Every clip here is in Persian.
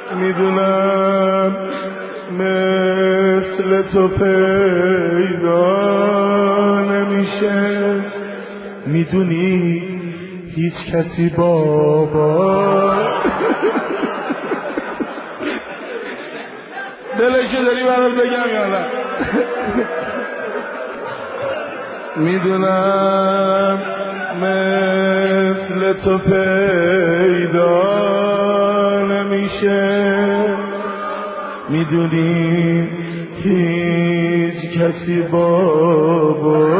میدونم مثل تو پیدا نمیشه، میدونی هیچ کسی بابا دلشو داری برات بگم یا نه؟ میدونم مثل تو پیدا نمیشه، میدونی هیچ کسی بابا.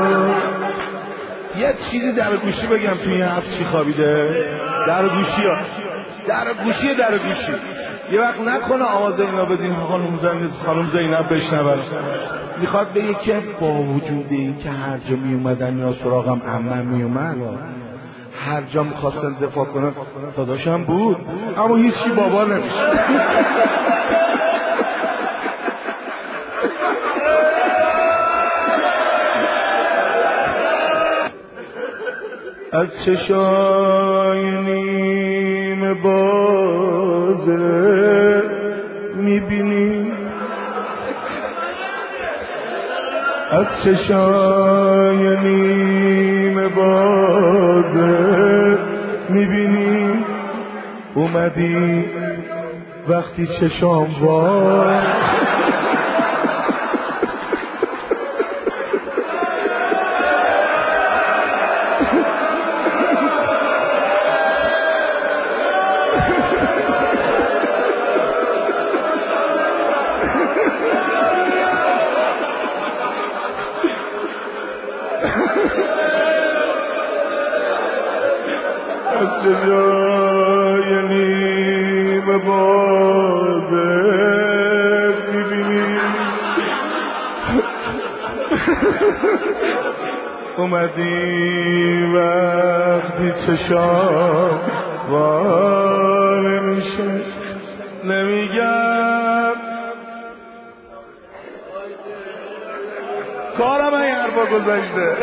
یه چیزی در گوشی بگم توی این هفت چی خوابیده؟ در گوشی ها، در گوشی یه وقت نکنه آواز اینا بدین خانم زینب بشنون. میخواد بگه که با وجود این که هر جا می اومدن یا سراغم عمم می اومد، هر جا میخواستن دفاع کنن داداشم بود، اما هیچی بابا نمیشه. از چشای نیم بازه میبینی، از چشای نیم بازه میبینی، اومدی وقتی چشام باز از جای نیم بازه میبینی، اومدی وقتی چشام واره میشه. نمیگم کارم این حرفا گذاشته،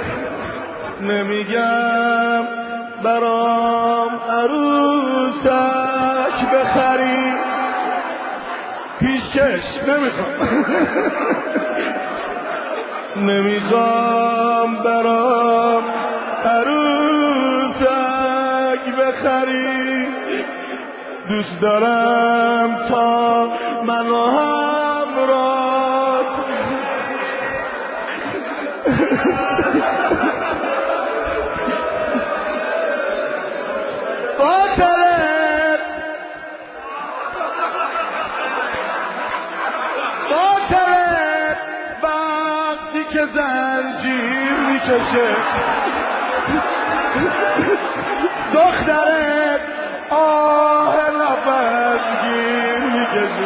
نمیگم برام عروسک بخری، پیشکش نمیخوام، نمیخوام برام عروسک بخری، دوست دارم تا منو همراه باطلت وقتی که زنجیر میکشه، دخترت آه نفس گیر میکشه.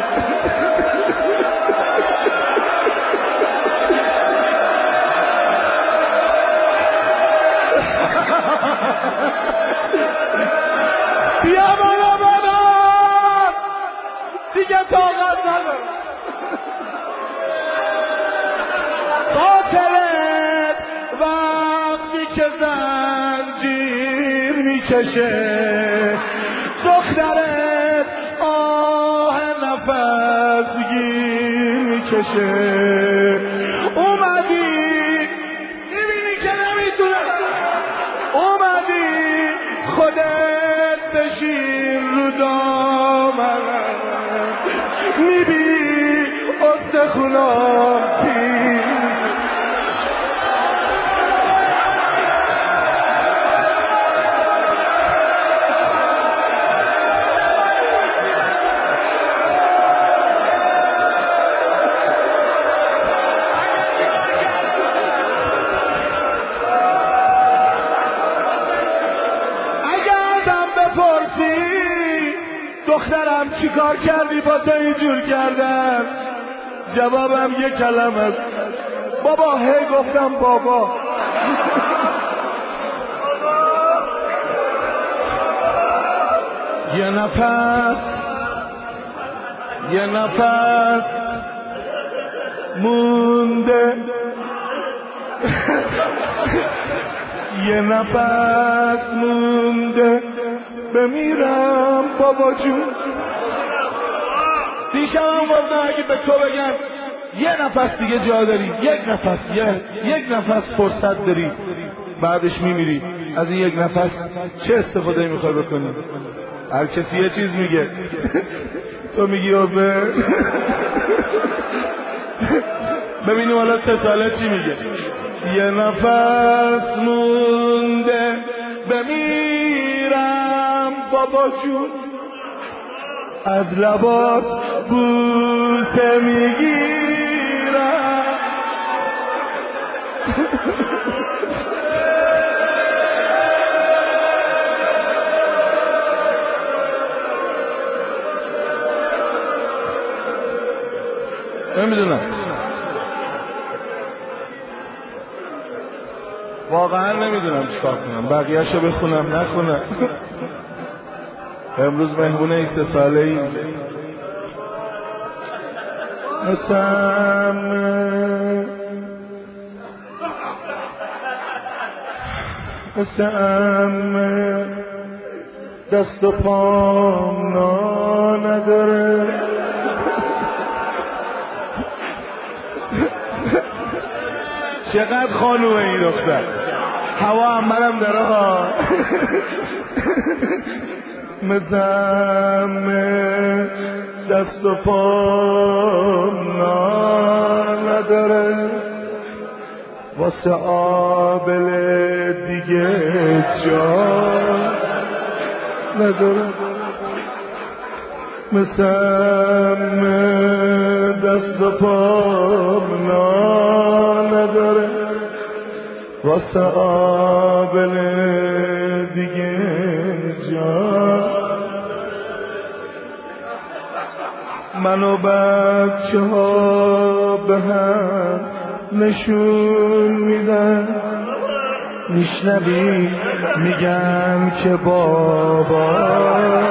بیا بالا بالا دیگه طاقت ندارم. خاطرت وقتی که زنجیر میکشه، دخترت آه نفس گیر میکشه، اومدی میبینی که نمیتونه، اومدی خودت بشین رو دامنم، میبینی استخونام تیر. دخترم چی کار کردی با تو اینجور کردن؟ جوابم یه کلمه است، بابا. هی گفتم بابا. یه نفس مونده، یه نفس مونده بمیرم بابا جون. دیشب هم گفتم اگه به تو بگم یه نفس دیگه جا داری، یک نفس فرصت داری، بعدش میمیری، از این یک نفس چه استفاده میخوای بکنی؟ هر کسی یه چیز میگه. تو میگی اوبه. ببینیم حالا 3 ساله چی میگه. یه نفس مونده بمیرم بابا جون، از لبات بوسه میگیرم. نمیدونم، واقعا نمیدونم چیکار کنم، بقیه‌شو بخونم نخونم. امروز مهمونه این 3 ساله ای مثل دست و پام نداره. چقدر خانومه این دختر، هوا هم منم داره ها. مزم دست و پام نداره، واسه آبل دیگه جا نداره. مزم دست و پام نداره، واسه آبل دیگه جا. من و بچه ها به هم نشون میدن، میشنوی میگن که بابا